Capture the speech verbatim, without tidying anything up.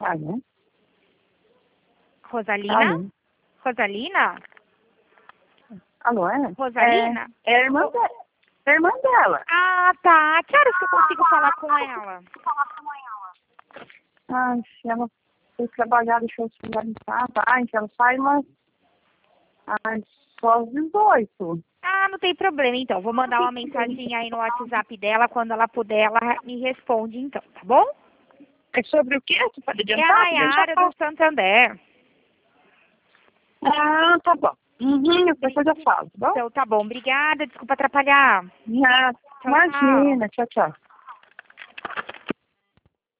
Alô? Rosalina? Alô? Rosalina? Alô, é? Rosalina? É, é a irmã, dela. É a irmã dela. Ah, tá. Que horas que eu consigo falar com ela? Ai, se ela foi trabalhar, deixou o celular em casa. Ai, que ela sai, mas... Ai, só às dezoito. Ah, não tem problema, então. Vou mandar uma mensagem aí no WhatsApp dela. Quando ela puder, ela me responde, então. Tá bom? É sobre o quê? Você pode É a adiantar? Porque eu já Nayara do faço. Santander. Ah, tá bom. Uhum, depois eu já falo, tá bom? Então, tá bom. Obrigada. Desculpa atrapalhar. Nada. Tchau, tchau. Imagina, tchau, tchau.